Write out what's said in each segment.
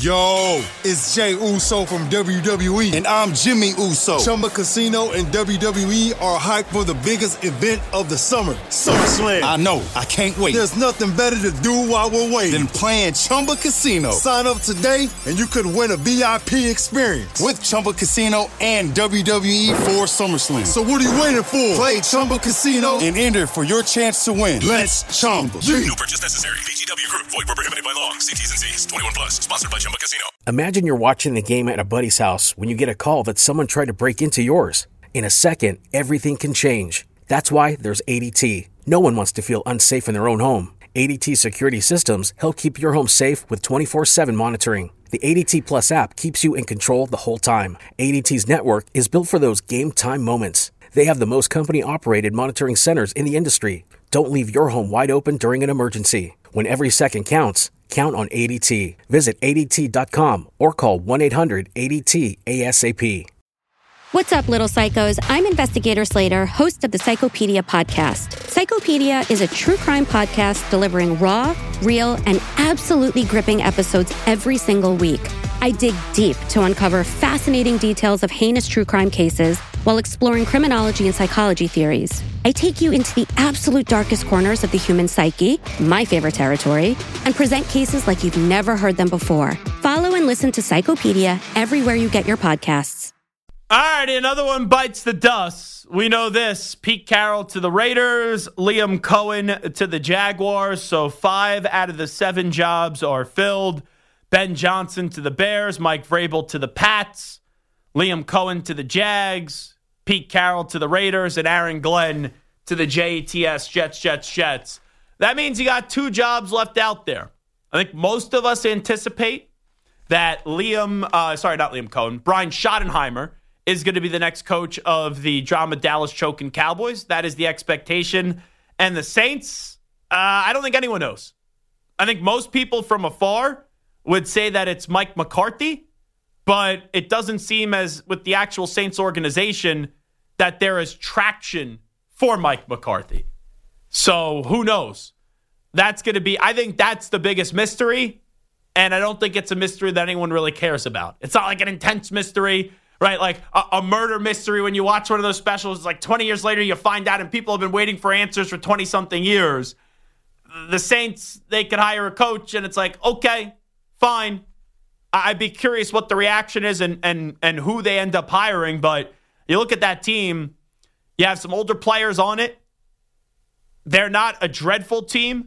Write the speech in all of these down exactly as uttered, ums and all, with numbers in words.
Yo, it's Jay Uso from W W E, and I'm Jimmy Uso. Chumba Casino and W W E are hyped for the biggest event of the summer, SummerSlam. I know, I can't wait. There's nothing better to do while we're waiting than playing Chumba Casino. Sign up today, and you could win a V I P experience with Chumba Casino and W W E for SummerSlam. So what are you waiting for? Play Chumba Casino and enter for your chance to win. Let's Chumba. No purchase necessary. V G W Group. Void where prohibited by law. See T's and C's. twenty-one plus. Sponsored by Chumba Casino. Imagine you're watching the game at a buddy's house when you get a call that someone tried to break into yours. In a second, everything can change. That's why there's A D T. No one wants to feel unsafe in their own home. A D T security systems help keep your home safe with twenty-four seven monitoring. The A D T Plus app keeps you in control the whole time. A D T's network is built for those game time moments. They have the most company-operated monitoring centers in the industry. Don't leave your home wide open during an emergency. When every second counts, count on A D T. Visit A D T dot com or call one eight hundred A D T A S A P. What's up, little psychos? I'm Investigator Slater, host of the Psychopedia podcast. Psychopedia is a true crime podcast delivering raw, real, and absolutely gripping episodes every single week. I dig deep to uncover fascinating details of heinous true crime cases while exploring criminology and psychology theories. I take you into the absolute darkest corners of the human psyche, my favorite territory, and present cases like you've never heard them before. Follow and listen to Psychopedia everywhere you get your podcasts. All right, another one bites the dust. We know this. Pete Carroll to the Raiders, Liam Cohen to the Jaguars. So five out of the seven jobs are filled. Ben Johnson to the Bears, Mike Vrabel to the Pats, Liam Cohen to the Jags, Pete Carroll to the Raiders, and Aaron Glenn to the J E T S, Jets, Jets, Jets. That means you got two jobs left out there. I think most of us anticipate that Liam, uh, sorry, not Liam Cohen, Brian Schottenheimer is going to be the next coach of the drama Dallas choking Cowboys. That is the expectation. And the Saints, uh, I don't think anyone knows. I think most people from afar would say that it's Mike McCarthy, but it doesn't seem as, with the actual Saints organization, that there is traction for Mike McCarthy. So who knows? That's going to be, I think that's the biggest mystery, and I don't think it's a mystery that anyone really cares about. It's not like an intense mystery, right? Like a, a murder mystery when you watch one of those specials, it's like twenty years later you find out and people have been waiting for answers for twenty-something years. The Saints, they could hire a coach, and it's like, okay, fine. I'd be curious what the reaction is and and and who they end up hiring. But you look at that team, you have some older players on it. They're not a dreadful team,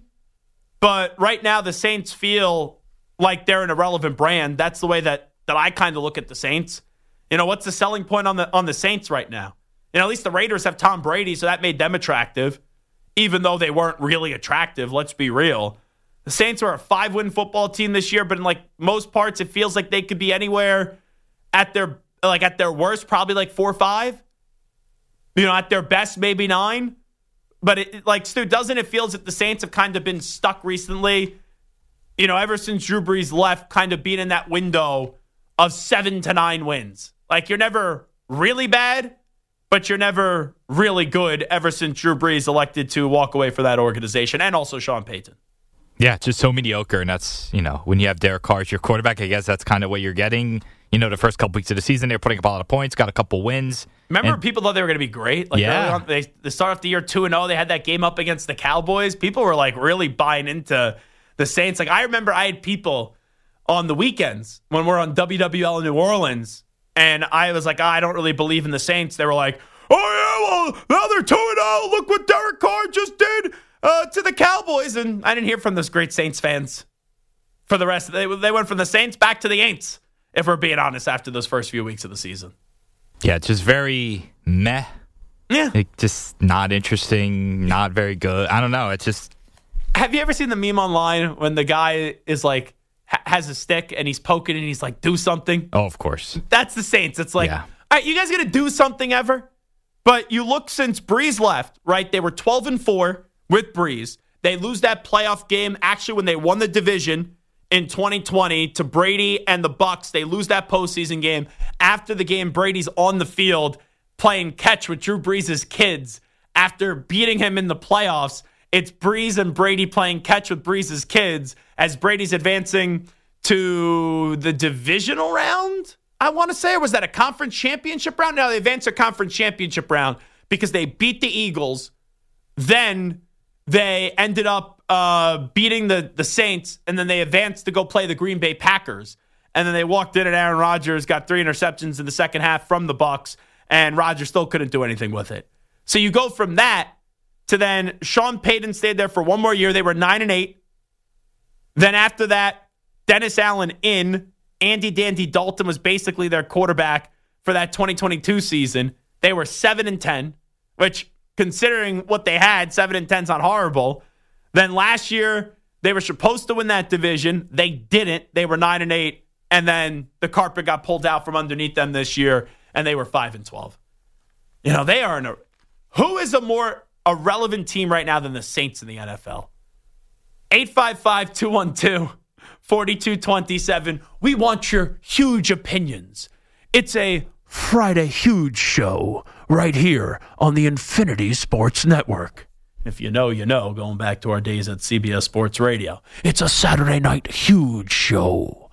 but right now the Saints feel like they're an irrelevant brand. That's the way that that I kind of look at the Saints. You know, what's the selling point on the on the Saints right now? You know, at least the Raiders have Tom Brady, so that made them attractive, even though they weren't really attractive. Let's be real. The Saints are a five-win football team this year, but in like most parts, it feels like they could be anywhere at their like at their worst, probably like four or five. You know, at their best, maybe nine. But it, like Stu, doesn't it feels that the Saints have kind of been stuck recently? You know, ever since Drew Brees left, kind of being in that window of seven to nine wins. Like you're never really bad, but you're never really good. Ever since Drew Brees elected to walk away for that organization, and also Sean Payton. Yeah, just so mediocre, and that's, you know, when you have Derek Carr as your quarterback, I guess that's kind of what you're getting. You know, the first couple weeks of the season, they were putting up a lot of points, got a couple wins. Remember, and, people thought they were going to be great? Like yeah. On, they, they start off the year two and oh, they had that game up against the Cowboys. People were, like, really buying into the Saints. Like, I remember I had people on the weekends when we're on W W L in New Orleans, and I was like, oh, I don't really believe in the Saints. They were like, oh, yeah, well, now they're two and oh. Look what Derek Carr just did. Uh, to the Cowboys, and I didn't hear from those great Saints fans for the rest of it. They, they went from the Saints back to the Aints, if we're being honest, after those first few weeks of the season. Yeah, just very meh. Yeah. It just not interesting, not very good. I don't know. It's just... Have you ever seen the meme online when the guy is like, ha- has a stick and he's poking and he's like, do something? Oh, of course. That's the Saints. It's like, yeah. All right, you guys going to do something ever? But you look since Brees left, right? They were twelve and four. With Brees. They lose that playoff game actually when they won the division in twenty twenty to Brady and the Bucs. They lose that postseason game. After the game, Brady's on the field playing catch with Drew Brees' kids. After beating him in the playoffs, it's Brees and Brady playing catch with Brees' kids as Brady's advancing to the divisional round, I want to say, or was that a conference championship round? No, they advanced their conference championship round because they beat the Eagles. Then they ended up uh, beating the, the Saints, and then they advanced to go play the Green Bay Packers. And then they walked in, and Aaron Rodgers got three interceptions in the second half from the Bucs, and Rodgers still couldn't do anything with it. So you go from that to then Sean Payton stayed there for one more year. They were nine and eight. Then after that, Dennis Allen in. Andy Dandy Dalton was basically their quarterback for that twenty twenty-two season. They were seven and ten, which, considering what they had, seven and ten is not horrible. Then last year, they were supposed to win that division. They didn't. They were nine and eight. And then the carpet got pulled out from underneath them this year, and they were five and twelve. You know, they are in a... Who is a more irrelevant team right now than the Saints in the N F L? eight five five, two one two, four two two seven. We want your huge opinions. It's a Friday Huge show right here on the Infinity Sports Network. If you know, you know, going back to our days at C B S Sports Radio. It's a Saturday night huge show.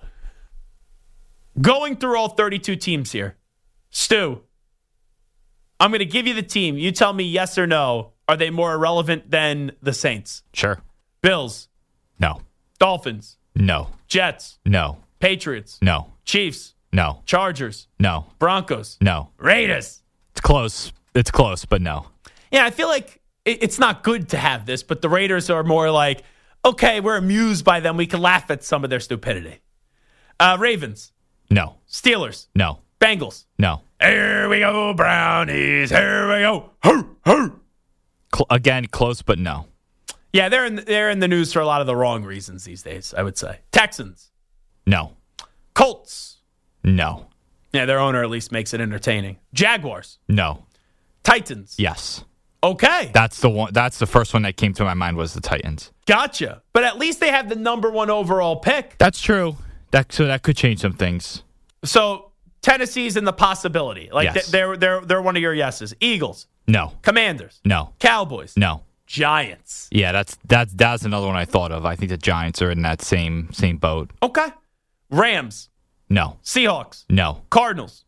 Going through all thirty-two teams here. Stu, I'm going to give you the team. You tell me yes or no. Are they more irrelevant than the Saints? Sure. Bills. No. Dolphins. No. Jets. No. Patriots. No. Chiefs. No. Chargers. No. Broncos. No. Raiders. It's close. It's close, but no. Yeah, I feel like it- it's not good to have this, but the Raiders are more like, okay, we're amused by them. We can laugh at some of their stupidity. Uh, Ravens. No. Steelers. No. Bengals. No. Here we go, Brownies. Here we go. Hoo, hoo. Cl- again, close, but no. Yeah, they're in, they're in the news for a lot of the wrong reasons these days, I would say. Texans. No. Colts. No. Yeah, their owner at least makes it entertaining. Jaguars. No. Titans. Yes. Okay. That's the one. That's the first one that came to my mind was the Titans. Gotcha. But at least they have the number one overall pick. That's true. That so that could change some things. So Tennessee's in the possibility. Like Yes. they're they're they're one of your yeses. Eagles. No. Commanders. No. Cowboys. No. Giants. Yeah, that's that's that's another one I thought of. I think the Giants are in that same same boat. Okay. Rams. No. Seahawks. No. Cardinals.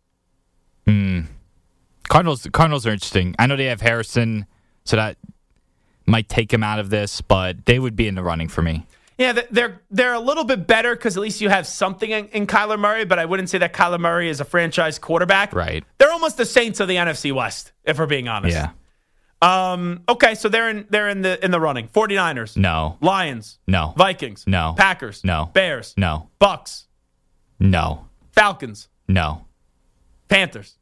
Cardinals Cardinals are interesting. I know they have Harrison, so that might take him out of this, but they would be in the running for me. Yeah, th- they're they're a little bit better because at least you have something in, in Kyler Murray, but I wouldn't say that Kyler Murray is a franchise quarterback. Right. They're almost the Saints of the N F C West, if we're being honest. Yeah. Um, okay, so they're in they're in the in the running. 49ers. No. Lions. No. Vikings. No. Packers. No. Bears. No. Bucks. No. Falcons. No. Panthers.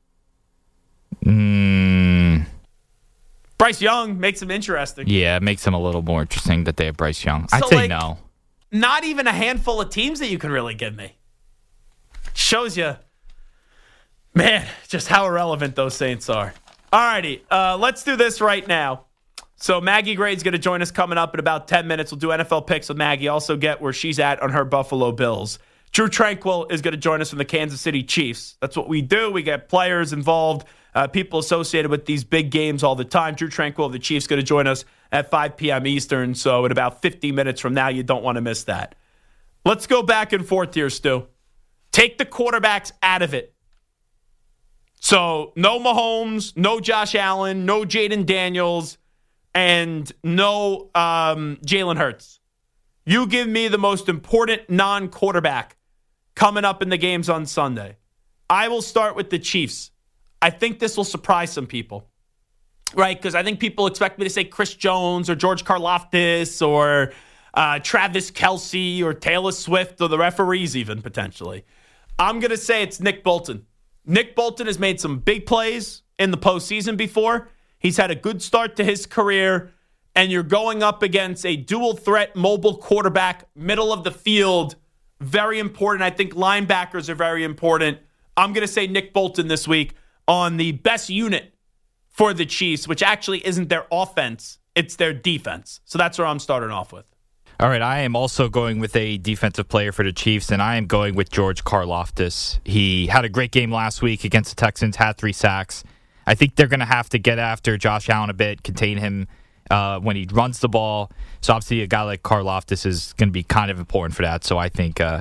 Mm, Bryce Young makes them interesting. yeah, it makes them a little more interesting that they have Bryce Young. I'd So, say like, no. Not even a handful of teams that you could really give me. Shows you, man, just how irrelevant those Saints are. All righty, uh, let's do this right now. So Maggie Gray's going to join us coming up in about ten minutes. We'll do N F L picks with Maggie. Also get where she's at on her Buffalo Bills. Drew Tranquill is going to join us from the Kansas City Chiefs. That's what we do. We get players involved, uh, people associated with these big games all the time. Drew Tranquill of the Chiefs is going to join us at five p.m. Eastern. So in about fifty minutes from now, you don't want to miss that. Let's go back and forth here, Stu. Take the quarterbacks out of it. So no Mahomes, no Josh Allen, no Jaden Daniels, and no um, Jalen Hurts. You give me the most important non-quarterback coming up in the games on Sunday. I will start with the Chiefs. I think this will surprise some people, right? Because I think people expect me to say Chris Jones or George Karlaftis or uh, Travis Kelce or Taylor Swift or the referees even potentially. I'm going to say it's Nick Bolton. Nick Bolton has made some big plays in the postseason before. He's had a good start to his career, and you're going up against a dual-threat mobile quarterback, middle of the field, very important. I think linebackers are very important. I'm going to say Nick Bolton this week on the best unit for the Chiefs, which actually isn't their offense, it's their defense. So that's where I'm starting off with. All right, I am also going with a defensive player for the Chiefs, and I am going with George Karlaftis. He had a great game last week against the Texans, had three sacks. I think they're going to have to get after Josh Allen a bit, contain him uh, when he runs the ball. So obviously a guy like Karlaftis is going to be kind of important for that. So I think uh,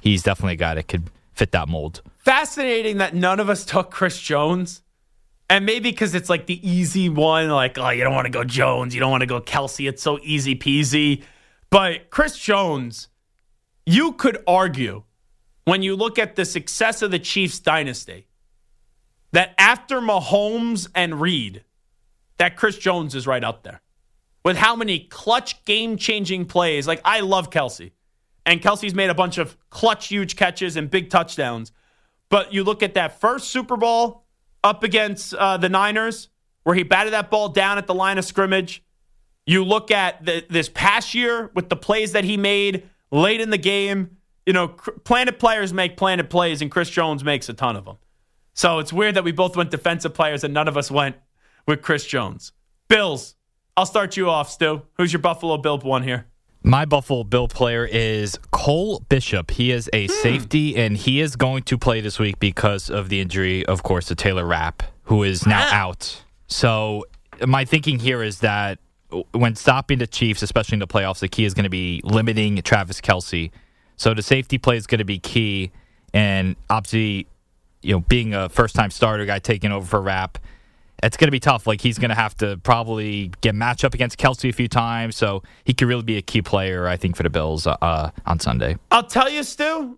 he's definitely a guy that could fit that mold. Fascinating that none of us took Chris Jones. And maybe because it's like the easy one, like, oh, you don't want to go Jones, you don't want to go Kelsey, it's so easy peasy. But Chris Jones, you could argue, when you look at the success of the Chiefs dynasty, that after Mahomes and Reed, that Chris Jones is right up there. With how many clutch, game-changing plays. Like, I love Kelsey. And Kelsey's made a bunch of clutch, huge catches and big touchdowns. But you look at that first Super Bowl up against uh, the Niners, where he batted that ball down at the line of scrimmage. You look at the, this past year with the plays that he made late in the game. You know, planted players make planted plays, and Chris Jones makes a ton of them. So it's weird that we both went defensive players and none of us went with Chris Jones. Bills. I'll start you off, Stu. Who's your Buffalo Bill one here? My Buffalo Bill player is Cole Bishop. He is a mm. safety, and he is going to play this week because of the injury, of course, to Taylor Rapp, who is now ah. out. So my thinking here is that when stopping the Chiefs, especially in the playoffs, the key is going to be limiting Travis Kelce. So the safety play is going to be key, and obviously, you know, being a first-time starter guy taking over for Rapp, it's going to be tough. Like, he's going to have to probably get matched up against Kelce a few times, so he could really be a key player, I think, for the Bills uh, on Sunday. I'll tell you, Stu,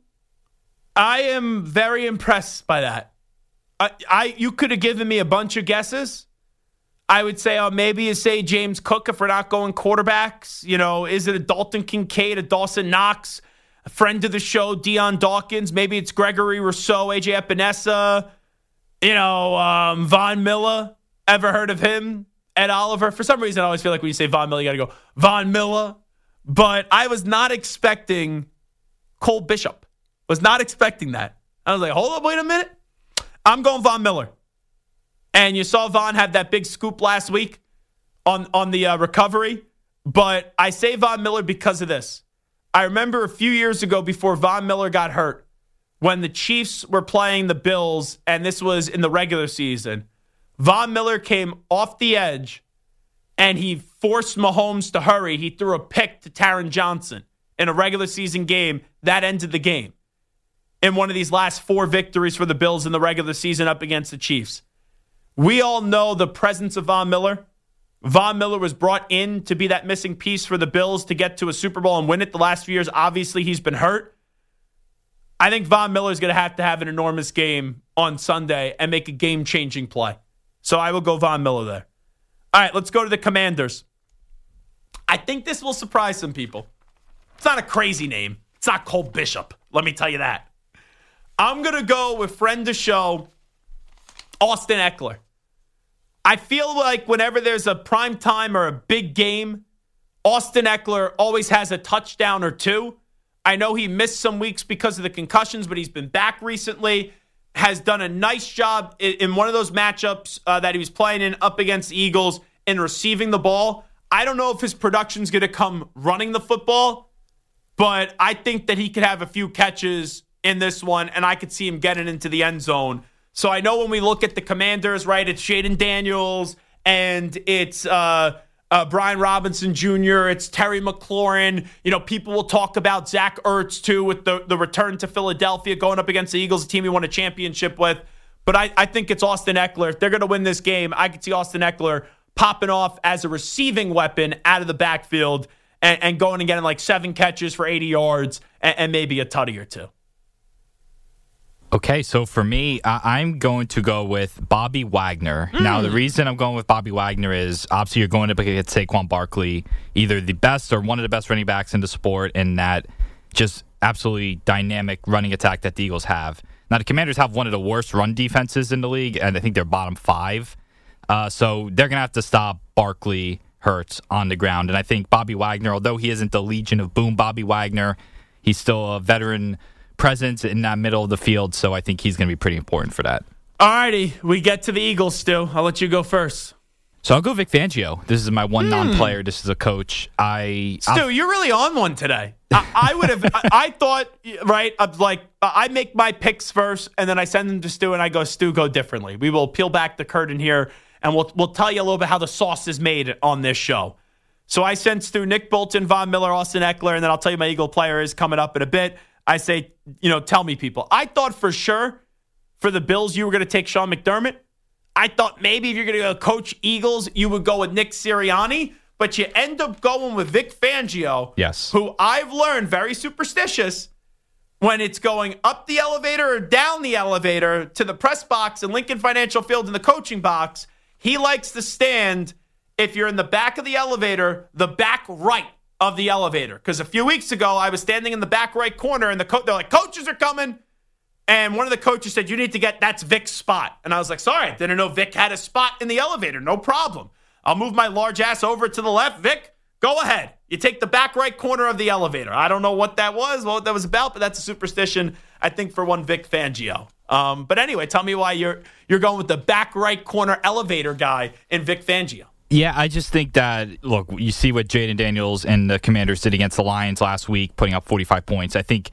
I am very impressed by that. I, I you could have given me a bunch of guesses. I would say, oh, maybe you say James Cook if we're not going quarterbacks. You know, is it a Dalton Kincaid, a Dawson Knox, a friend of the show, Deion Dawkins? Maybe it's Gregory Rousseau, A J Epinesa, you know, um, Von Miller. Ever heard of him? Ed Oliver. For some reason, I always feel like when you say Von Miller, you got to go Von Miller. But I was not expecting Cole Bishop. Was not expecting that. I was like, hold up, wait a minute. I'm going Von Miller. And you saw Von have that big scoop last week on, on the uh, recovery. But I say Von Miller because of this. I remember a few years ago before Von Miller got hurt, when the Chiefs were playing the Bills, and this was in the regular season, Von Miller came off the edge, and he forced Mahomes to hurry. He threw a pick to Taron Johnson in a regular season game. That ended the game in one of these last four victories for the Bills in the regular season up against the Chiefs. We all know the presence of Von Miller. Von Miller was brought in to be that missing piece for the Bills to get to a Super Bowl and win it the last few years. Obviously, he's been hurt. I think Von Miller is going to have to have an enormous game on Sunday and make a game-changing play. So I will go Von Miller there. All right, let's go to the Commanders. I think this will surprise some people. It's not a crazy name. It's not Cole Bishop. Let me tell you that. I'm going to go with friend of show, Austin Eckler. I feel like whenever there's a prime time or a big game, Austin Eckler always has a touchdown or two. I know he missed some weeks because of the concussions, but he's been back recently. Has done a nice job in one of those matchups uh, that he was playing in up against the Eagles in receiving the ball. I don't know if his production's going to come running the football, but I think that he could have a few catches in this one, and I could see him getting into the end zone. So I know when we look at the Commanders, right, it's Jaden Daniels and it's uh, uh, Brian Robinson Junior It's Terry McLaurin. You know, people will talk about Zach Ertz, too, with the, the return to Philadelphia, going up against the Eagles, a team he won a championship with. But I, I think it's Austin Eckler. If they're going to win this game, I could see Austin Eckler popping off as a receiving weapon out of the backfield and, and going and getting like seven catches for eighty yards and, and maybe a tutty or two. Okay, so for me, uh, I'm going to go with Bobby Wagner. Mm. Now, the reason I'm going with Bobby Wagner is obviously you're going up against Saquon Barkley, either the best or one of the best running backs in the sport, and that just absolutely dynamic running attack that the Eagles have. Now, the Commanders have one of the worst run defenses in the league, and I think they're bottom five. Uh, so they're going to have to stop Barkley, Hurts on the ground. And I think Bobby Wagner, although he isn't the Legion of Boom Bobby Wagner, he's still a veteran presence in that middle of the field, so I think he's going to be pretty important for that. All righty, we get to the Eagles, Stu. I'll let you go first. So I'll go Vic Fangio. This is my one mm. non-player. This is a coach. I Stu, I'll, you're really on one today. I, I would have. I, I thought right. I'm like I make my picks first, and then I send them to Stu, and I go, Stu, go differently. We will peel back the curtain here, and we'll we'll tell you a little bit how the sauce is made on this show. So I sent Stu Nick Bolton, Von Miller, Austin Eckler, and then I'll tell you my Eagle player is coming up in a bit. I say, you know, tell me, people. I thought for sure for the Bills you were going to take Sean McDermott. I thought maybe if you're going to go coach Eagles, you would go with Nick Sirianni. But you end up going with Vic Fangio, yes, who I've learned, very superstitious, when it's going up the elevator or down the elevator to the press box in Lincoln Financial Field in the coaching box, he likes to stand, if you're in the back of the elevator, the back right of the elevator. Because a few weeks ago, I was standing in the back right corner, and the co- they're like, coaches are coming. And one of the coaches said, you need to get, that's Vic's spot. And I was like, sorry, I didn't know Vic had a spot in the elevator. No problem. I'll move my large ass over to the left. Vic, go ahead. You take the back right corner of the elevator. I don't know what that was, what that was about, but that's a superstition, I think, for one Vic Fangio. Um, but anyway, tell me why you're you're going with the back right corner elevator guy in Vic Fangio. Yeah, I just think that, look, you see what Jaden Daniels and the Commanders did against the Lions last week, putting up forty-five points. I think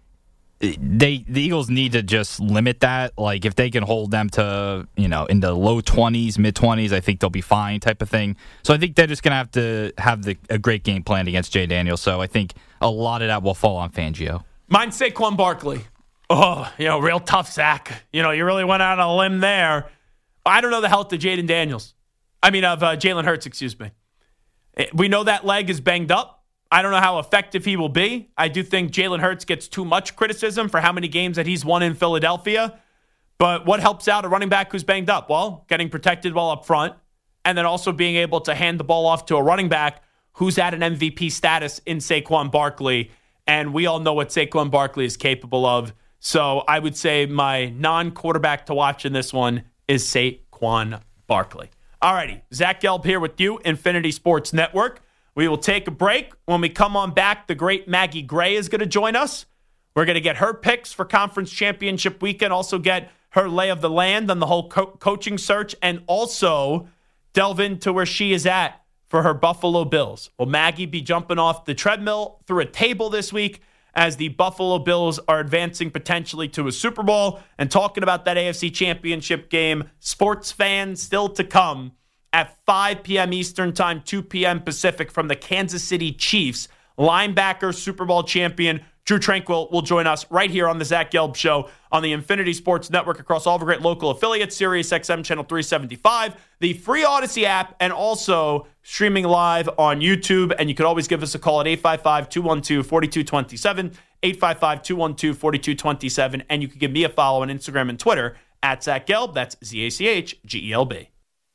they the Eagles need to just limit that. Like, if they can hold them to, you know, in the low twenties, mid twenties, I think they'll be fine, type of thing. So I think they're just going to have to have the, a great game plan against Jay Daniels. So I think a lot of that will fall on Fangio. Mine's Saquon Barkley. Oh, you know, real tough sack. You know, you really went out on a limb there. I don't know the health of Jaden Daniels. I mean, of uh, Jalen Hurts, excuse me. We know that leg is banged up. I don't know how effective he will be. I do think Jalen Hurts gets too much criticism for how many games that he's won in Philadelphia. But what helps out a running back who's banged up? Well, getting protected well up front, and then also being able to hand the ball off to a running back who's at an M V P status in Saquon Barkley. And we all know what Saquon Barkley is capable of. So I would say my non-quarterback to watch in this one is Saquon Barkley. All righty, Zach Gelb here with you, Infinity Sports Network. We will take a break. When we come on back, the great Maggie Gray is going to join us. We're going to get her picks for Conference Championship Weekend, also get her lay of the land on the whole co- coaching search, and also delve into where she is at for her Buffalo Bills. Will Maggie be jumping off the treadmill through a table this week as the Buffalo Bills are advancing potentially to a Super Bowl? And talking about that A F C Championship game, sports fans still to come at five p.m. Eastern Time, two p.m. Pacific, from the Kansas City Chiefs. Linebacker, Super Bowl champion Drew Tranquill will join us right here on the Zach Gelb Show on the Infinity Sports Network across all of our great local affiliates, Sirius X M Channel three seventy-five, the free Odyssey app, and also streaming live on YouTube. And you can always give us a call at eight five five, two one two, four two two seven, eight five five, two one two, four two two seven. And you can give me a follow on Instagram and Twitter at Zach Gelb. That's Z A C H G E L B.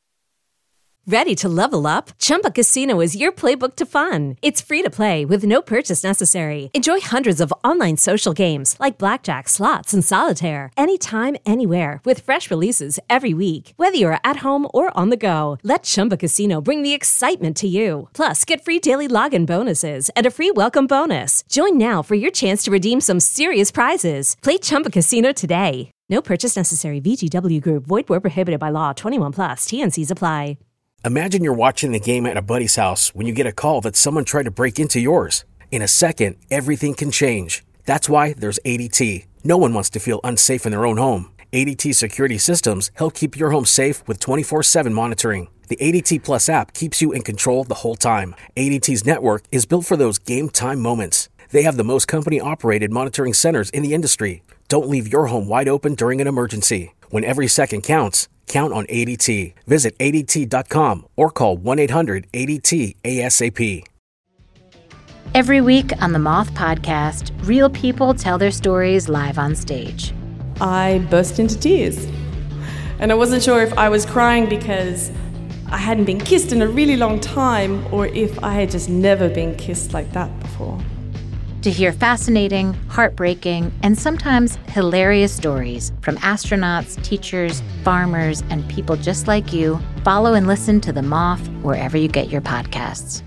Ready to level up? Chumba Casino is your playbook to fun. It's free to play with no purchase necessary. Enjoy hundreds of online social games like blackjack, slots, and solitaire anytime, anywhere with fresh releases every week. Whether you're at home or on the go, let Chumba Casino bring the excitement to you. Plus, get free daily login bonuses and a free welcome bonus. Join now for your chance to redeem some serious prizes. Play Chumba Casino today. No purchase necessary. V G W Group. Void where prohibited by law. twenty-one plus. T N Cs apply. Imagine you're watching the game at a buddy's house when you get a call that someone tried to break into yours. In a second, everything can change. That's why there's A D T. No one wants to feel unsafe in their own home. A D T security systems help keep your home safe with twenty-four seven monitoring. The A D T Plus app keeps you in control the whole time. A D T's network is built for those game time moments. They have the most company-operated monitoring centers in the industry. Don't leave your home wide open during an emergency. When every second counts, count on A D T. Visit A D T dot com or call one eight hundred A D T A S A P. Every week on the Moth Podcast, real people tell their stories live on stage. I burst into tears. And I wasn't sure if I was crying because I hadn't been kissed in a really long time or if I had just never been kissed like that before. To hear fascinating, heartbreaking, and sometimes hilarious stories from astronauts, teachers, farmers, and people just like you, follow and listen to The Moth wherever you get your podcasts.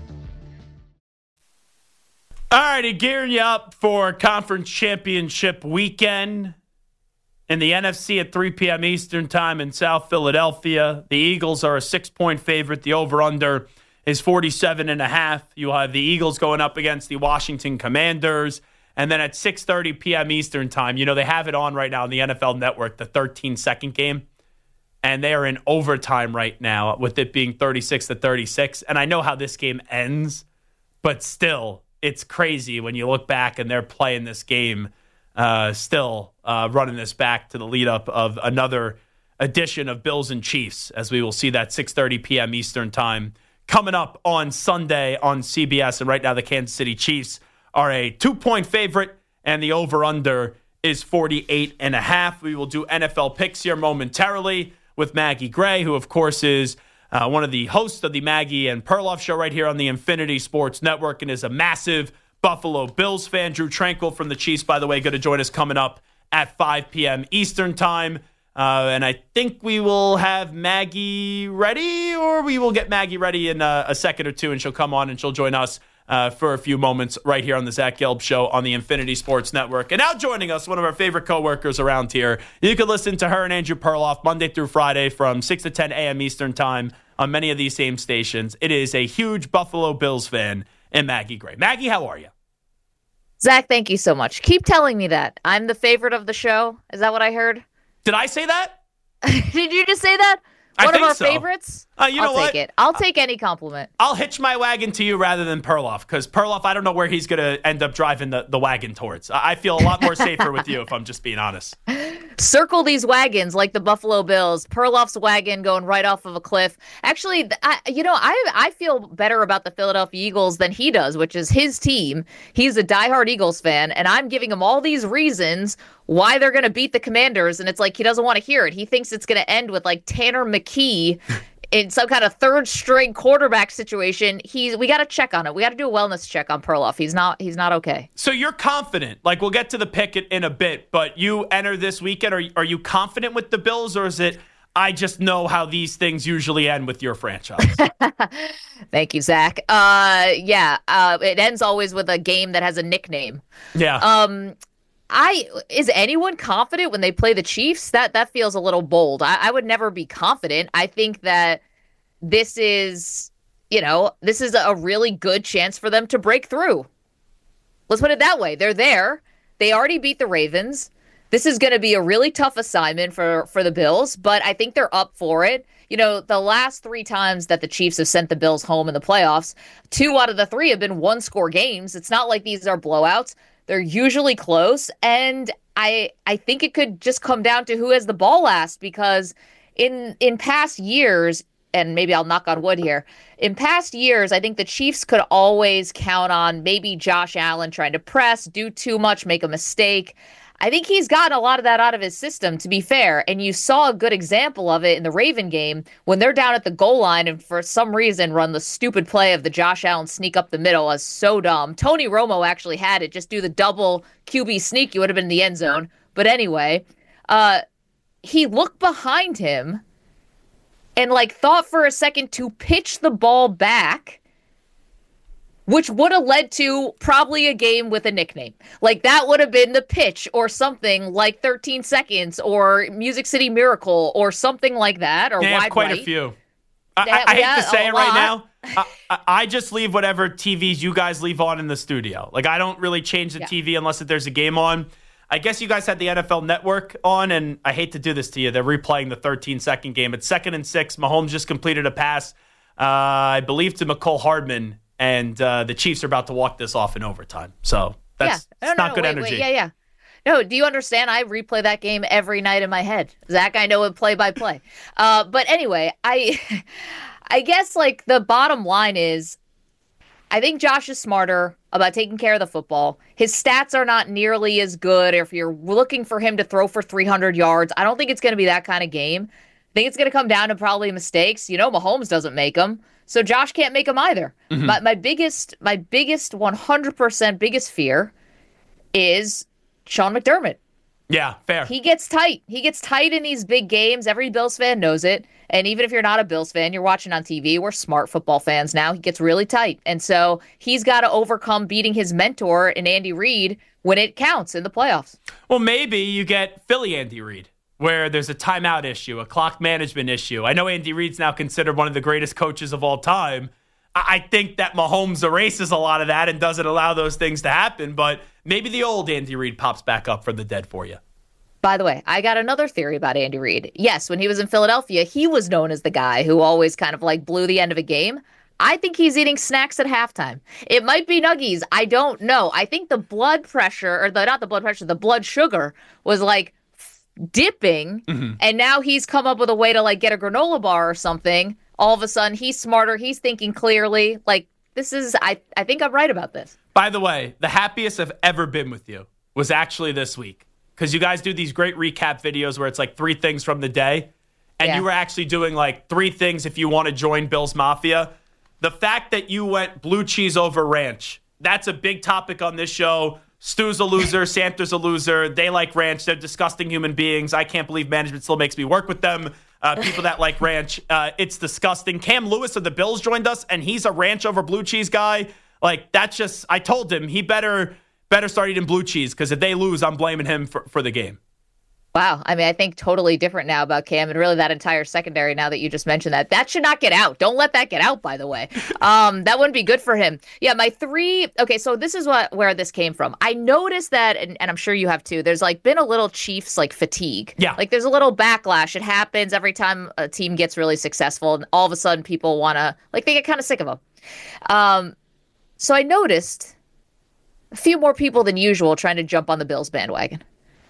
All righty, gearing you up for Conference Championship Weekend in the N F C at three p.m. Eastern Time in South Philadelphia. The Eagles are a six-point favorite. The over-under is forty-seven and a half. You have the Eagles going up against the Washington Commanders. And then at six thirty p.m. Eastern Time, you know, they have it on right now on the N F L Network, the thirteen-second game. And they are in overtime right now with it being thirty-six to thirty-six. And I know how this game ends, but still, it's crazy when you look back and they're playing this game uh, still uh, running this back to the lead up of another edition of Bills and Chiefs, as we will see that six thirty p.m. Eastern time coming up on Sunday on C B S. And right now the Kansas City Chiefs are a two-point favorite, and the over-under is forty-eight and a half. We will do N F L picks here momentarily with Maggie Gray, who, of course, is uh, one of the hosts of the Maggie and Perloff show right here on the Infinity Sports Network and is a massive Buffalo Bills fan. Drew Tranquil from the Chiefs, by the way, going to join us coming up at five p.m. Eastern time. Uh, and I think we will have Maggie ready, or we will get Maggie ready in a, a second or two, and she'll come on and she'll join us Uh, for a few moments right here on the Zach Gelb Show on the Infinity Sports Network. And now joining us, one of our favorite coworkers around here. You can listen to her and Andrew Perloff Monday through Friday from six to ten a.m. Eastern time on many of these same stations. It is a huge Buffalo Bills fan, and Maggie Gray. Maggie, how are you? Zach, thank you so much. Keep telling me that. I'm the favorite of the show. Is that what I heard? Did I say that? Did you just say that? I One of think our so. favorites? Uh, you I'll know what? take it. I'll take any compliment. I'll hitch my wagon to you rather than Perloff, because Perloff, I don't know where he's going to end up driving the, the wagon towards. I I feel a lot more safer with you, if I'm just being honest. Circle these wagons like the Buffalo Bills. Perloff's wagon going right off of a cliff. Actually, I, you know, I I feel better about the Philadelphia Eagles than he does, which is his team. He's a diehard Eagles fan, and I'm giving him all these reasons why they're going to beat the Commanders, and it's like he doesn't want to hear it. He thinks it's going to end with like Tanner McKee in some kind of third string quarterback situation. He's we got to check on it. We got to do a wellness check on Perloff. He's not he's not okay. So you're confident. Like, we'll get to the pick in, in a bit, but you enter this weekend. Are are you confident with the Bills, or is it I just know how these things usually end with your franchise? Thank you, Zach. Uh, yeah, uh, it ends always with a game that has a nickname. Yeah. Um. I is anyone confident when they play the Chiefs? That that feels a little bold. I, I would never be confident. I think that this is, you know, this is a really good chance for them to break through. Let's put it that way. They're there. They already beat the Ravens. This is going to be a really tough assignment for, for the Bills, but I think they're up for it. You know, the last three times that the Chiefs have sent the Bills home in the playoffs, two out of the three have been one-score games. It's not like these are blowouts. They're usually close, and I I think it could just come down to who has the ball last, because in in past years, and maybe I'll knock on wood here, in past years, I think the Chiefs could always count on maybe Josh Allen trying to press, do too much, make a mistake. I think he's gotten a lot of that out of his system, to be fair, and you saw a good example of it in the Raven game when they're down at the goal line and for some reason run the stupid play of the Josh Allen sneak up the middle as so dumb. Tony Romo actually had it. Just do the double Q B sneak. You would have been in the end zone. But anyway, uh, he looked behind him and like thought for a second to pitch the ball back, which would have led to probably a game with a nickname. Like, that would have been the pitch or something like thirteen seconds or Music City Miracle or something like that. Or yeah, Wide quite Right. a few. I, I, I yeah, hate to say a it right lot. now. I, I, I just leave whatever T Vs you guys leave on in the studio. Like, I don't really change the Yeah. T V unless there's a game on. I guess you guys had the N F L Network on, and I hate to do this to you. They're replaying the thirteen-second game. It's second and six. Mahomes just completed a pass, uh, I believe, to McCole Hardman. And uh, the Chiefs are about to walk this off in overtime. So that's yeah. it's no, not no, good wait, energy. Wait, yeah, yeah. No, do you understand? I replay that game every night in my head. Zach, I know it play by play. Uh, but anyway, I, I guess like the bottom line is, I think Josh is smarter about taking care of the football. His stats are not nearly as good. If you're looking for him to throw for three hundred yards, I don't think it's going to be that kind of game. I think it's going to come down to probably mistakes. You know, Mahomes doesn't make them. So Josh can't make them either. Mm-hmm. My, my biggest, my biggest one hundred percent biggest fear is Sean McDermott. Yeah, fair. He gets tight. He gets tight in these big games. Every Bills fan knows it. And even if you're not a Bills fan, you're watching on T V. We're smart football fans now. He gets really tight. And so he's got to overcome beating his mentor in Andy Reid when it counts in the playoffs. Well, maybe you get Philly Andy Reid, where there's a timeout issue, a clock management issue. I know Andy Reid's now considered one of the greatest coaches of all time. I think that Mahomes erases a lot of that and doesn't allow those things to happen, but maybe the old Andy Reid pops back up from the dead for you. By the way, I got another theory about Andy Reid. Yes, when he was in Philadelphia, he was known as the guy who always kind of like blew the end of a game. I think he's eating snacks at halftime. It might be nuggies. I don't know. I think the blood pressure, or the not the blood pressure, the blood sugar was like dipping, mm-hmm. and now he's come up with a way to like get a granola bar or something. All of a sudden, he's smarter. He's thinking clearly. Like, this is, I, I think I'm right about this. By the way, the happiest I've ever been with you was actually this week. Because you guys do these great recap videos where it's like three things from the day. And yeah. you were actually doing like three things if you want to join Bills Mafia. The fact that you went blue cheese over ranch, that's a big topic on this show. Stu's a loser. Samter's a loser. They like ranch. They're disgusting human beings. I can't believe management still makes me work with them. Uh, people that like ranch. Uh, it's disgusting. Cam Lewis of the Bills joined us, and he's a ranch over blue cheese guy. Like, that's just, I told him he better better start eating blue cheese, because if they lose, I'm blaming him for, for the game. Wow. I mean, I think totally different now about Cam, and really that entire secondary now that you just mentioned that. That should not get out. Don't let that get out, by the way. Um, that wouldn't be good for him. Yeah, my three, okay, so this is what where this came from. I noticed that, and, and I'm sure you have too, there's like been a little Chiefs like fatigue. Yeah. Like there's a little backlash. It happens every time a team gets really successful, and all of a sudden people want to, like they get kind of sick of them. Um, so I noticed a few more people than usual trying to jump on the Bills bandwagon.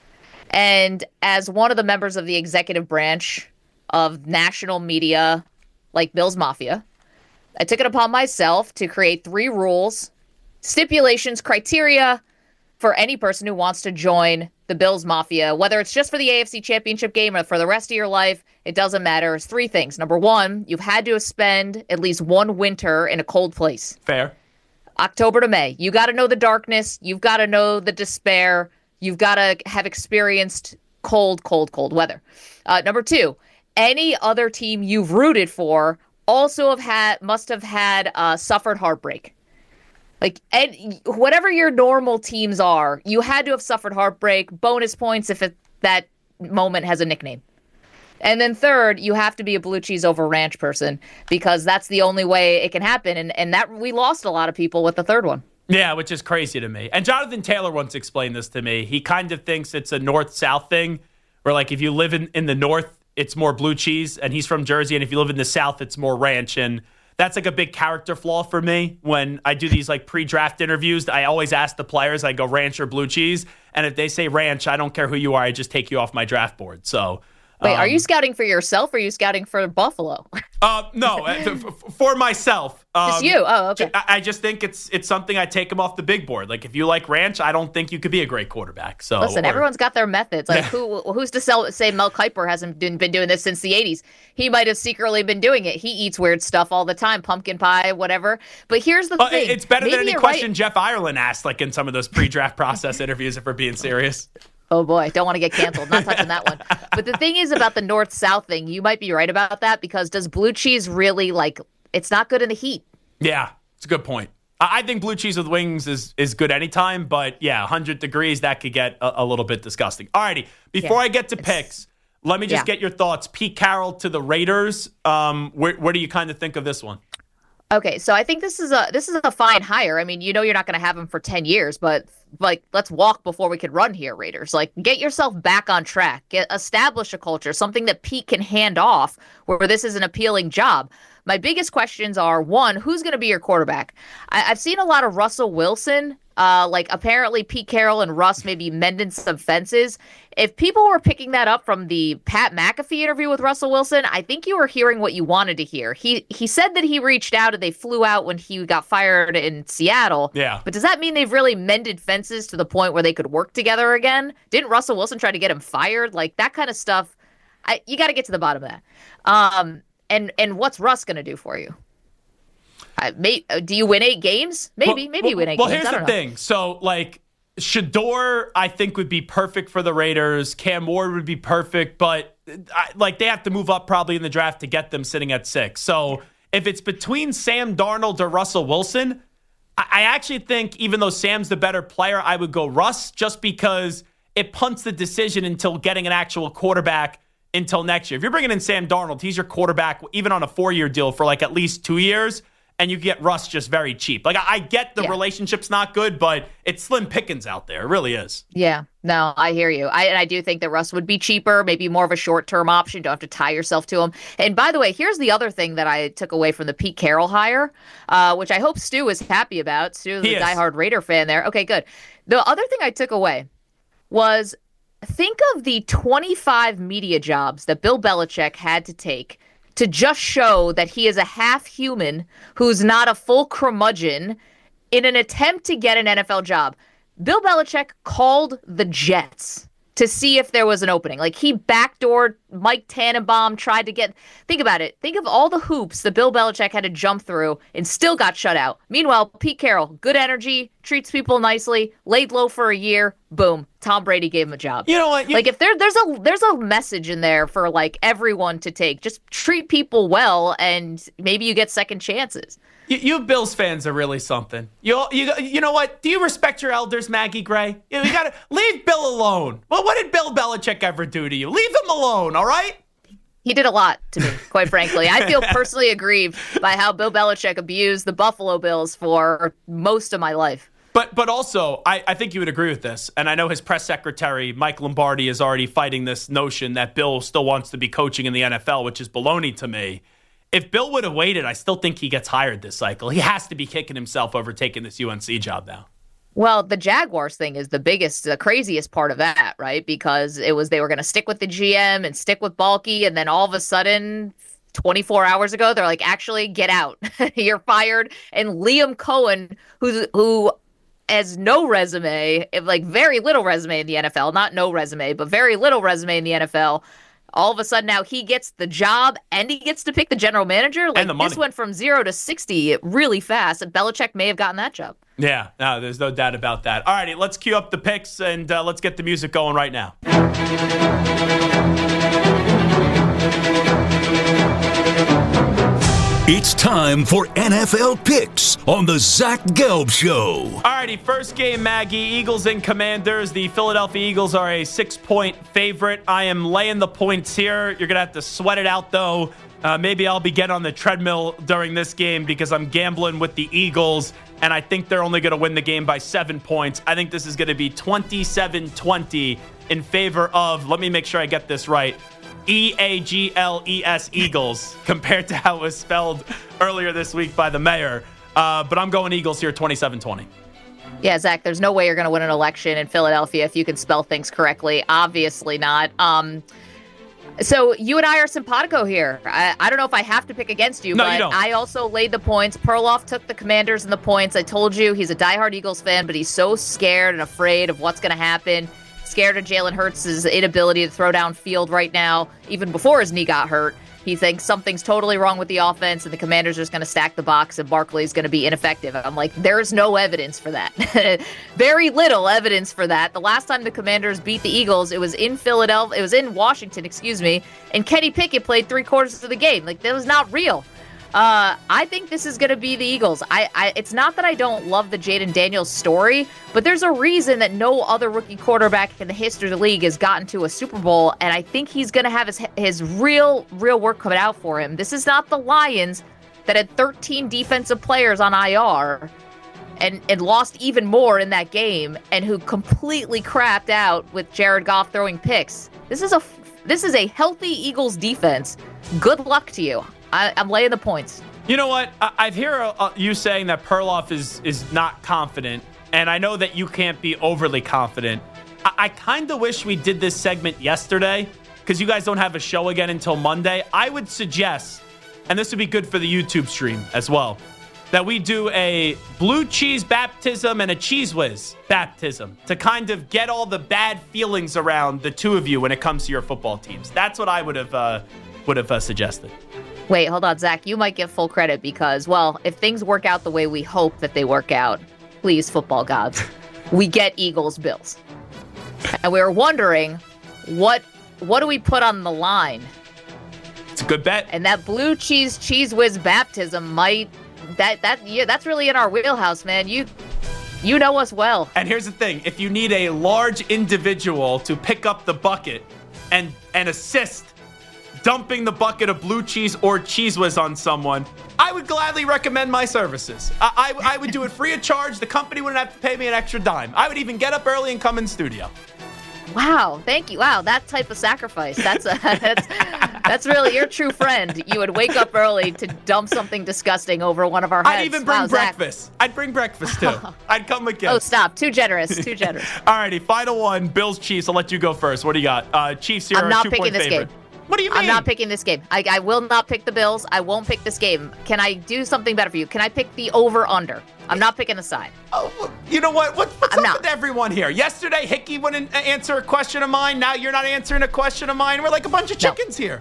And as one of the members of the executive branch of national media, like Bills Mafia, I took it upon myself to create three rules, stipulations, criteria for any person who wants to join the Bills Mafia, whether it's just for the A F C Championship game or for the rest of your life. It doesn't matter. It's three things. Number one, you've had to spend at least one winter in a cold place. Fair. October to May. You got to know the darkness. You've got to know the despair. You've got to have experienced cold, cold, cold weather. Uh, number two, any other team you've rooted for also have had must have had uh, suffered heartbreak. Like, and whatever your normal teams are, you had to have suffered heartbreak. Bonus points if it, that moment has a nickname. And then third, you have to be a blue cheese over ranch person, because that's the only way it can happen. And and that we lost a lot of people with the third one. Yeah, which is crazy to me. And Jonathan Taylor once explained this to me. He kind of thinks it's a north-south thing, where like if you live in, in the north, it's more blue cheese, and he's from Jersey, and if you live in the south, it's more ranch. And that's like a big character flaw for me. When I do these like pre-draft interviews, I always ask the players, I go ranch or blue cheese, and if they say ranch, I don't care who you are, I just take you off my draft board. So Wait, um, are you scouting for yourself, or are you scouting for Buffalo? uh, no, for myself. Um, just you? Oh, okay. I, I just think it's it's something I take him off the big board. Like, if you like ranch, I don't think you could be a great quarterback. So listen, or, everyone's got their methods. Like, who who's to sell, say Mel Kiper hasn't been, been doing this since the eighties? He might have secretly been doing it. He eats weird stuff all the time, pumpkin pie, whatever. But here's the uh, thing. It's better Maybe than any question right. Jeff Ireland asked, like in some of those pre-draft process interviews, if we're being serious. Oh, boy. Don't want to get canceled. Not touching that one. But the thing is about the north-south thing, you might be right about that, because does blue cheese really, like, it's not good in the heat. Yeah, it's a good point. I think blue cheese with wings is, is good anytime, but yeah, one hundred degrees, that could get a, a little bit disgusting. All righty, before yeah, I get to picks, let me just yeah. get your thoughts. Pete Carroll to the Raiders, um, where, where do you kind of think of this one? Okay, so I think this is a this is a fine hire. I mean, you know you're not going to have him for ten years, but like, let's walk before we could run here, Raiders. Like, get yourself back on track. Get, establish a culture, something that Pete can hand off, where this is an appealing job. My biggest questions are, one, who's going to be your quarterback? I, I've seen a lot of Russell Wilson. Uh, like, apparently Pete Carroll and Russ may be mending some fences. If people were picking that up from the Pat McAfee interview with Russell Wilson, I think you were hearing what you wanted to hear. He he said that he reached out and they flew out when he got fired in Seattle. Yeah. But does that mean they've really mended fences to the point where they could work together again? Didn't Russell Wilson try to get him fired? Like, that kind of stuff, I, you got to get to the bottom of that. Um, and, and what's Russ going to do for you? I, may, do you win eight games? Maybe, well, maybe you win eight well, games. Well, here's the know. thing. So, like, Shador, I think, would be perfect for the Raiders. Cam Ward would be perfect, but I, like, they have to move up probably in the draft to get them sitting at six. So, if it's between Sam Darnold or Russell Wilson, I, I actually think, even though Sam's the better player, I would go Russ, just because it punts the decision until getting an actual quarterback until next year. If you're bringing in Sam Darnold, he's your quarterback even on a four-year deal for like at least two years. and you get Russ just very cheap. Like, I, I get the yeah. relationship's not good, but it's slim pickings out there. It really is. Yeah, no, I hear you. I, and I do think that Russ would be cheaper, maybe more of a short-term option. You don't have to tie yourself to him. And by the way, here's the other thing that I took away from the Pete Carroll hire, uh, which I hope Stu is happy about. Stu is a diehard Raider fan there. Okay, good. The other thing I took away was think of the twenty-five media jobs that Bill Belichick had to take to just show that he is a half human who's not a full curmudgeon in an attempt to get an N F L job. Bill Belichick called the Jets to see if there was an opening. Like, he backdoored Mike Tannenbaum, tried to get... Think about it. Think of all the hoops that Bill Belichick had to jump through and still got shut out. Meanwhile, Pete Carroll, good energy, treats people nicely, laid low for a year, boom, Tom Brady gave him a job. You know what? You... Like, if there, there's a there's a message in there for, like, everyone to take. Just treat people well, and maybe you get second chances. You, you Bills fans are really something. You you you know what? Do you respect your elders, Maggie Gray? You, you gotta leave Bill alone. Well, what did Bill Belichick ever do to you? Leave him alone, all right? He did a lot to me, quite frankly. I feel personally aggrieved by how Bill Belichick abused the Buffalo Bills for most of my life. But but also, I, I think you would agree with this, and I know his press secretary, Mike Lombardi, is already fighting this notion that Bill still wants to be coaching in the N F L, which is baloney to me. If Bill would have waited, I still think he gets hired this cycle. He has to be kicking himself over taking this U N C job now. Well, the Jaguars thing is the biggest, the craziest part of that, right? Because it was they were going to stick with the G M and stick with Balky, and then all of a sudden, twenty-four hours ago, they're like, actually, get out. You're fired. And Liam Cohen, who's who has no resume, like very little resume in the N F L, not no resume, but very little resume in the N F L. All of a sudden now he gets the job and he gets to pick the general manager. Like, and the money. This went from zero to sixty really fast, and Belichick may have gotten that job. Yeah, no, there's no doubt about that. All righty, let's cue up the picks and uh, let's get the music going right now. It's time for N F L picks on the Zach Gelb Show. Alrighty, first game, Maggie. Eagles and Commanders. The Philadelphia Eagles are a six-point favorite. I am laying the points here. You're going to have to sweat it out, though. Uh, maybe I'll be getting on the treadmill during this game because I'm gambling with the Eagles, and I think they're only going to win the game by seven points. I think this is going to be twenty-seven twenty in favor of, let me make sure I get this right, E A G L E S Eagles, compared to how it was spelled earlier this week by the mayor. Uh, but I'm going Eagles here, twenty-seven twenty. Yeah, Zach, there's no way you're going to win an election in Philadelphia if you can spell things correctly. Obviously not. Um, so you and I are simpatico here. I, I don't know if I have to pick against you, no, but you don't. I also laid the points. Perloff took the Commanders and the points. I told you he's a diehard Eagles fan, but he's so scared and afraid of what's going to happen. Scared of Jalen Hurts' inability to throw downfield right now, even before his knee got hurt. He thinks something's totally wrong with the offense and the Commanders are just going to stack the box and Barkley's going to be ineffective. I'm like, there's no evidence for that. Very little evidence for that. The last time the Commanders beat the Eagles, it was in Philadelphia, it was in Washington, excuse me, and Kenny Pickett played three quarters of the game. Like, that was not real. Uh, I think this is going to be the Eagles. I, I, it's not that I don't love the Jaden Daniels story, but there's a reason that no other rookie quarterback in the history of the league has gotten to a Super Bowl, and I think he's going to have his his real, real work cut out for him. This is not the Lions that had thirteen defensive players on I R and, and lost even more in that game, and who completely crapped out with Jared Goff throwing picks. This is a this is a healthy Eagles defense. Good luck to you. I, I'm laying the points. You know what? I, I've heard uh, you saying that Perloff is is not confident, and I know that you can't be overly confident. I, I kind of wish we did this segment yesterday because you guys don't have a show again until Monday. I would suggest, and this would be good for the YouTube stream as well, that we do a blue cheese baptism and a cheese whiz baptism to kind of get all the bad feelings around the two of you when it comes to your football teams. That's what I would have uh, would have uh, suggested. Wait, hold on, Zach. You might get full credit because, well, if things work out the way we hope that they work out, please, football gods, we get Eagles Bills. And we were wondering, what what do we put on the line? It's a good bet. And that blue cheese cheese whiz baptism might that that yeah, that's really in our wheelhouse, man. You you know us well. And here's the thing: if you need a large individual to pick up the bucket and and assist dumping the bucket of blue cheese or Cheez Whiz on someone, I would gladly recommend my services. I, I, I would do it free of charge. The company wouldn't have to pay me an extra dime. I would even get up early and come in studio. Wow, thank you. Wow, that type of sacrifice. That's a, that's that's really your true friend. You would wake up early to dump something disgusting over one of our heads. I'd even bring wow, breakfast. Zach. I'd bring breakfast too. I'd come again. Oh, stop. Too generous. Too generous. All righty, final one. Bills, Chiefs. I'll let you go first. What do you got? Uh, Chiefs here I'm are not two-point picking this favorite. game. What do you mean? I'm not picking this game. I, I will not pick the Bills. I won't pick this game. Can I do something better for you? Can I pick the over-under? I'm not picking the side. Oh, you know what? What what's I'm up not. with everyone here? Yesterday, Hickey wouldn't answer a question of mine. Now you're not answering a question of mine. We're like a bunch of chickens no. here.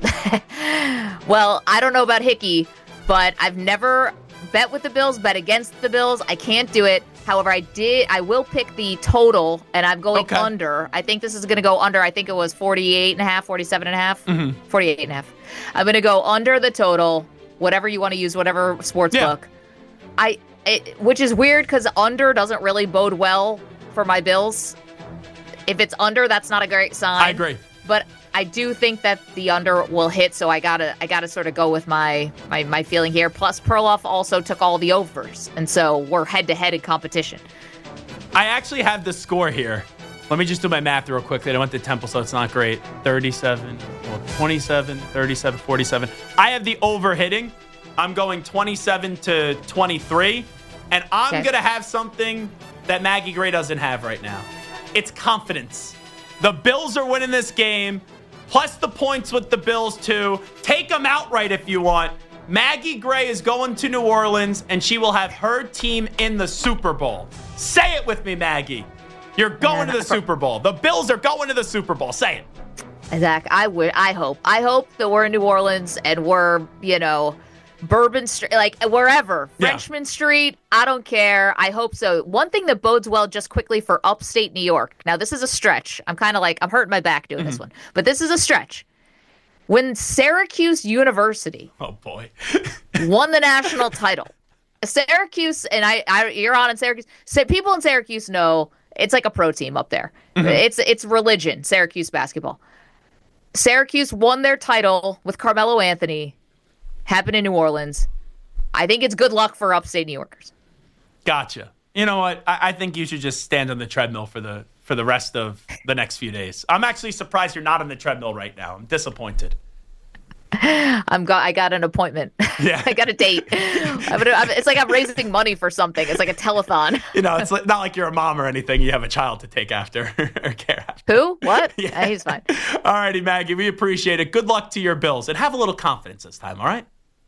Well, I don't know about Hickey, but I've never bet with the Bills, bet against the Bills. I can't do it. However, I did. I will pick the total, and I'm going okay. under. I think this is going to go under. I think it was forty-eight and a half, forty-seven and a half, mm-hmm. forty-eight and a half. I'm going to go under the total, whatever you want to use, whatever sports yeah. book. I, it, which is weird because under doesn't really bode well for my Bills. If it's under, that's not a great sign. I agree. But I do think that the under will hit, so I gotta I gotta sort of go with my my, my feeling here. Plus, Perloff also took all the overs, and so we're head-to-head in competition. I actually have the score here. Let me just do my math real quickly. I went to Temple, so it's not great. thirty-seven, well, twenty-seven, thirty-seven, forty-seven. I have the over hitting. I'm going twenty-seven to twenty-three, and I'm Okay. going to have something that Maggie Gray doesn't have right now. It's confidence. The Bills are winning this game, plus the points with the Bills, too. Take them outright if you want. Maggie Gray is going to New Orleans, and she will have her team in the Super Bowl. Say it with me, Maggie. You're going to the Super Bowl. The Bills are going to the Super Bowl. Say it. Zach, I would. I hope. I hope that we're in New Orleans and we're, you know, Bourbon Street, like wherever, Yeah. Frenchman Street. I don't care. I hope so. One thing that bodes well, just quickly, for upstate New York. Now, this is a stretch. I'm kind of like I'm hurting my back doing Mm-hmm. this one, but this is a stretch. When Syracuse University Oh, boy. won the national title, Syracuse, and I, I you're on in Syracuse. So people in Syracuse know it's like a pro team up there. Mm-hmm. It's it's religion. Syracuse basketball. Syracuse won their title with Carmelo Anthony. Happened in New Orleans. I think it's good luck for upstate New Yorkers. Gotcha. You know what? I, I think you should just stand on the treadmill for the for the rest of the next few days. I'm actually surprised you're not on the treadmill right now. I'm disappointed. I'm got. I got an appointment. Yeah. I got a date. I'm gonna, I'm, it's like I'm raising money for something. It's like a telethon. You know, it's like, not like you're a mom or anything. You have a child to take after or care after. Who? What? Yeah. Uh, he's fine. All righty, Maggie. We appreciate it. Good luck to your Bills, and have a little confidence this time, all right?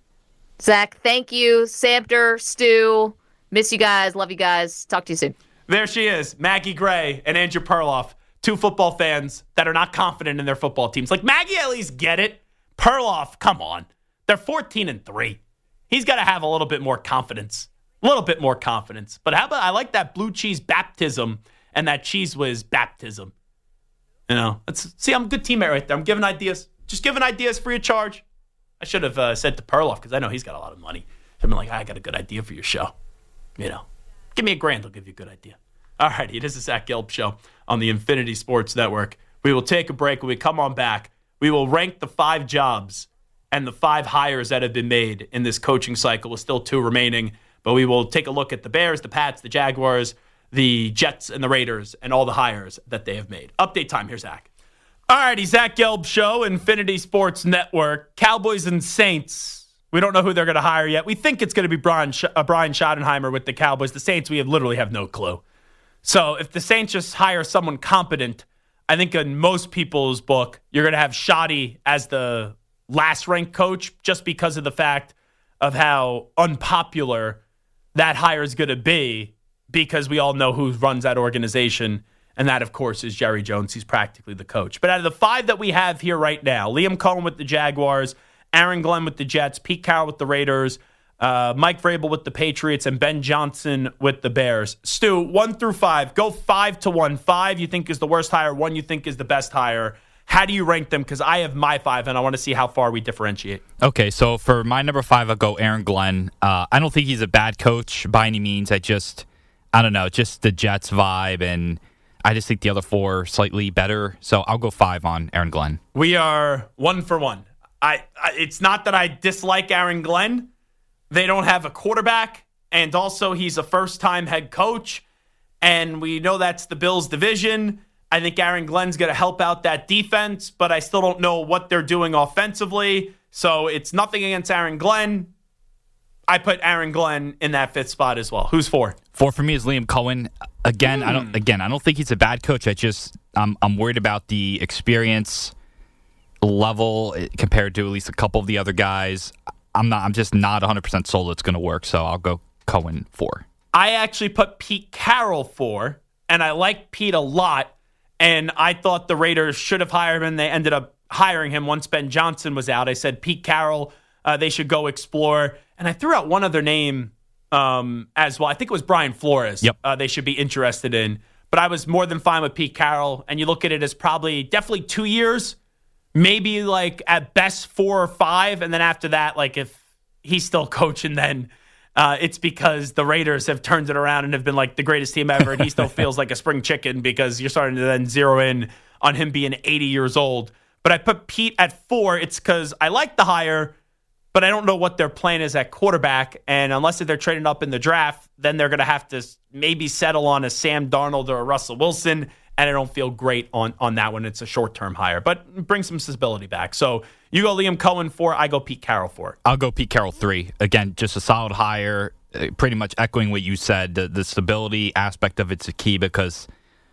Zach, thank you. Samter, Stu, miss you guys. Love you guys. Talk to you soon. There she is, Maggie Gray and Andrew Perloff, two football fans that are not confident in their football teams. Like, Maggie at least get it. Perloff, come on. They're fourteen and three. He's got to have a little bit more confidence. A little bit more confidence. But how about I like that blue cheese baptism and that Cheez Whiz baptism. You know, let's see, I'm a good teammate right there. I'm giving ideas. Just giving ideas free of charge. I should have uh, said to Perloff, because I know he's got a lot of money. I've been like, I got a good idea for your show. You know, give me a grand, I'll give you a good idea. All righty, it is the Zach Gelb Show on the Infinity Sports Network. We will take a break. When we come on back, we will rank the five jobs and the five hires that have been made in this coaching cycle, with still two remaining. But we will take a look at the Bears, the Pats, the Jaguars, the Jets, and the Raiders, and all the hires that they have made. Update time. Here's Zach. All righty, Zach Gelb Show, Infinity Sports Network. Cowboys and Saints. We don't know who they're going to hire yet. We think it's going to be Brian, Sch- uh, Brian Schottenheimer with the Cowboys. The Saints, we have literally have no clue. So if the Saints just hire someone competent, I think in most people's book, you're going to have Schotty as the last-ranked coach, just because of the fact of how unpopular that hire is going to be, because we all know who runs that organization, and that, of course, is Jerry Jones. He's practically the coach. But out of the five that we have here right now, Liam Cohen with the Jaguars, Aaron Glenn with the Jets, Pete Carroll with the Raiders, uh, Mike Vrabel with the Patriots, and Ben Johnson with the Bears. Stu, one through five. Go five to one. Five you think is the worst hire. One you think is the best hire. How do you rank them? Because I have my five, and I want to see how far we differentiate. Okay, so for my number five, I'll go Aaron Glenn. Uh, I don't think he's a bad coach by any means. I just, I don't know, just the Jets vibe, and I just think the other four slightly better. So I'll go five on Aaron Glenn. We are one for one. I, I it's not that I dislike Aaron Glenn. They don't have a quarterback, and also he's a first-time head coach, and we know that's the Bills' division. I think Aaron Glenn's going to help out that defense, but I still don't know what they're doing offensively. So it's nothing against Aaron Glenn. I put Aaron Glenn in that fifth spot as well. Who's four? Four for me is Liam Cohen. Again, mm. I don't. Again, I don't think he's a bad coach. I just I'm I'm worried about the experience level compared to at least a couple of the other guys. I'm not. I'm just not one hundred percent sold it's going to work. So I'll go Cohen four. I actually put Pete Carroll four, and I like Pete a lot. And I thought the Raiders should have hired him, and they ended up hiring him once Ben Johnson was out. I said Pete Carroll, uh, they should go explore. And I threw out one other name um, as well. I think it was Brian Flores. Yep. Uh, they should be interested in. But I was more than fine with Pete Carroll. And you look at it as probably definitely two years, maybe like at best four or five. And then after that, like if he's still coaching, then uh, it's because the Raiders have turned it around and have been like the greatest team ever. And he still feels like a spring chicken because you're starting to then zero in on him being eighty years old. But I put Pete at four. It's because I like the hire, but I don't know what their plan is at quarterback. And unless they're trading up in the draft, then they're going to have to maybe settle on a Sam Darnold or a Russell Wilson. And I don't feel great on, on that one. It's a short-term hire, but bring some stability back. So you go Liam Cohen four, I go Pete Carroll four. I'll go Pete Carroll three. Again, just a solid hire, pretty much echoing what you said. The, the stability aspect of it's a key because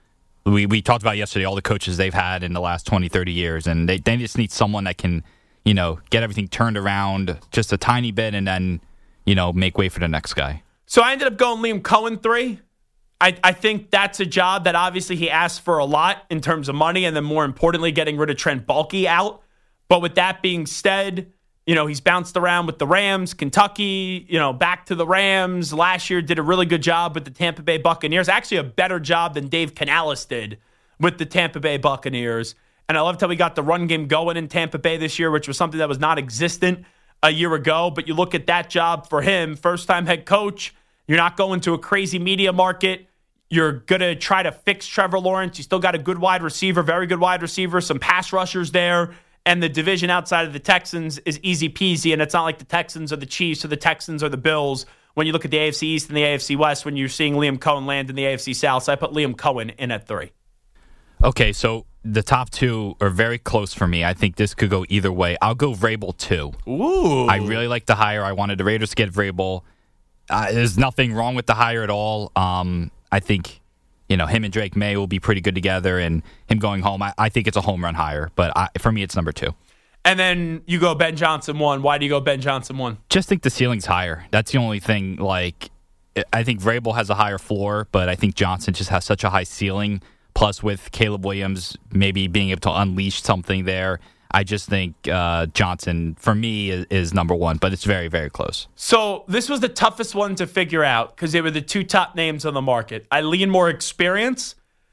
we, we talked about yesterday all the coaches they've had in the last twenty, thirty years, and they, they just need someone that can, you know, get everything turned around just a tiny bit and then, you know, make way for the next guy. So I ended up going Liam Cohen three. I, I think that's a job that obviously he asked for a lot in terms of money and then more importantly, getting rid of Trent Baalke out. But with that being said, you know, he's bounced around with the Rams, Kentucky, you know, back to the Rams. Last year did a really good job with the Tampa Bay Buccaneers. Actually a better job than Dave Canales did with the Tampa Bay Buccaneers. And I loved how we got the run game going in Tampa Bay this year, which was something that was not existent a year ago. But you look at that job for him, first-time head coach. You're not going to a crazy media market. You're going to try to fix Trevor Lawrence. You still got a good wide receiver, very good wide receiver, some pass rushers there. And the division outside of the Texans is easy peasy. And it's not like the Texans or the Chiefs or the Texans or the Bills. When you look at the A F C East and the A F C West, when you're seeing Liam Cohen land in the A F C South. So I put Liam Cohen in at three. Okay, so the top two are very close for me. I think this could go either way. I'll go Vrabel two. Ooh. I really like the hire. I wanted the Raiders to get Vrabel. Uh, there's nothing wrong with the hire at all. Um, I think, you know, him and Drake May will be pretty good together, and him going home, I, I think it's a home run hire. But I, for me, it's number two. And then you go Ben Johnson one. Why do you go Ben Johnson one? Just think the ceiling's higher. That's the only thing. Like, I think Vrabel has a higher floor, but I think Johnson just has such a high ceiling. Plus, with Caleb Williams maybe being able to unleash something there, I just think uh, Johnson, for me, is, is number one, but it's very, very close. So this was the toughest one to figure out because they were the two top names on the market. I lean more experience.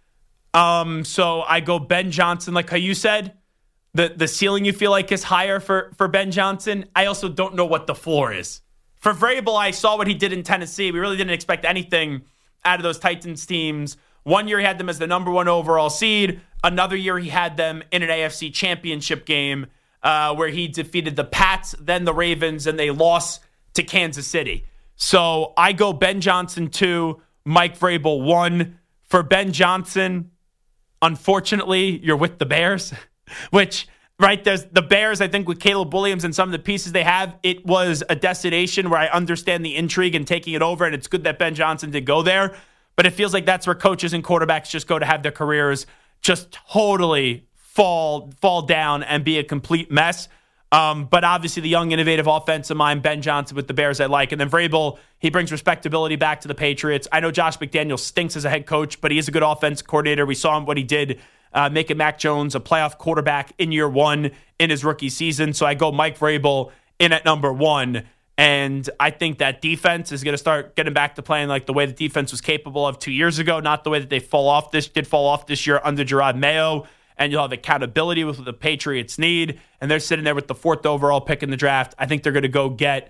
Um, so I go Ben Johnson, like how you said. The the ceiling you feel like is higher for, for Ben Johnson. I also don't know what the floor is. For Vrabel, I saw what he did in Tennessee. We really didn't expect anything out of those Titans teams. One year he had them as the number one overall seed. Another year he had them in an A F C championship game uh, where he defeated the Pats, then the Ravens, and they lost to Kansas City. So I go Ben Johnson two, Mike Vrabel one. For Ben Johnson, unfortunately, you're with the Bears, which, right, there's the Bears, I think, with Caleb Williams and some of the pieces they have, it was a destination where I understand the intrigue and taking it over, and it's good that Ben Johnson did go there. But it feels like that's where coaches and quarterbacks just go to have their careers just totally fall fall down and be a complete mess. Um, but obviously the young, innovative offensive mind, Ben Johnson with the Bears I like. And then Vrabel, he brings respectability back to the Patriots. I know Josh McDaniels stinks as a head coach, but he is a good offensive coordinator. We saw him what he did, uh, making Mac Jones a playoff quarterback in year one in his rookie season. So I go Mike Vrabel in at number one. And I think that defense is going to start getting back to playing like the way the defense was capable of two years ago, not the way that they fall off this did fall off this year under Gerard Mayo. And you'll have accountability with what the Patriots need. And they're sitting there with the fourth overall pick in the draft. I think they're going to go get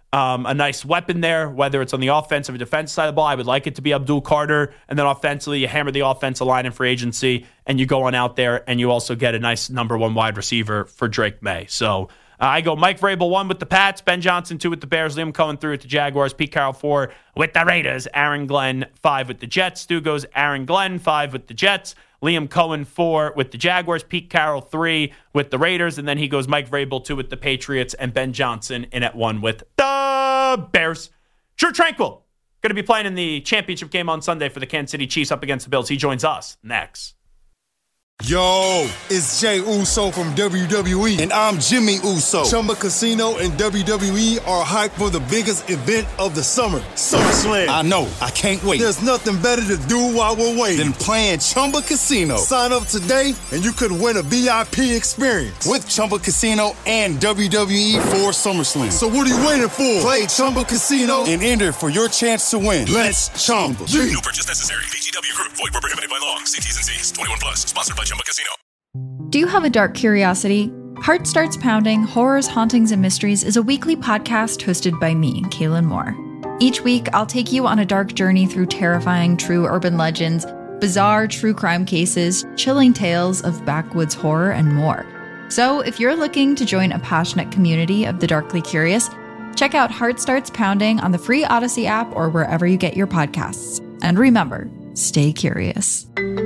um, a nice weapon there, whether it's on the offensive or defensive side of the ball. I would like it to be Abdul Carter. And then offensively, you hammer the offensive line in free agency, and you go on out there, and you also get a nice number one wide receiver for Drake May. So uh, I go Mike Vrabel one with the Pats, Ben Johnson two with the Bears, Liam Cohen three with the Jaguars, Pete Carroll four with the Raiders, Aaron Glenn five with the Jets. Stu goes Aaron Glenn five with the Jets, Liam Cohen four with the Jaguars, Pete Carroll three with the Raiders, and then he goes Mike Vrabel two with the Patriots, and Ben Johnson in at one with the Bears. Drew Tranquil going to be playing in the championship game on Sunday for the Kansas City Chiefs up against the Bills. He joins us next. Yo, it's Jay Uso from W W E, and I'm Jimmy Uso. Chumba Casino and W W E are hyped for the biggest event of the summer, SummerSlam. I know, I can't wait. There's nothing better to do while we're waiting than playing Chumba Casino. Sign up today, and you could win a V I P experience with Chumba Casino and W W E for SummerSlam. So what are you waiting for? Play Chumba Casino and enter for your chance to win. Let's Chumba. No purchase necessary. V G W Group. Void where prohibited by law. See T's and C's. twenty-one plus. Sponsored by Chumba Casino. Do you have a dark curiosity? Heart Starts Pounding, Horrors, Hauntings, and Mysteries is a weekly podcast hosted by me, Kaylin Moore. Each week, I'll take you on a dark journey through terrifying true urban legends, bizarre true crime cases, chilling tales of backwoods horror, and more. So if you're looking to join a passionate community of the darkly curious, check out Heart Starts Pounding on the free Odyssey app or wherever you get your podcasts. And remember, stay curious.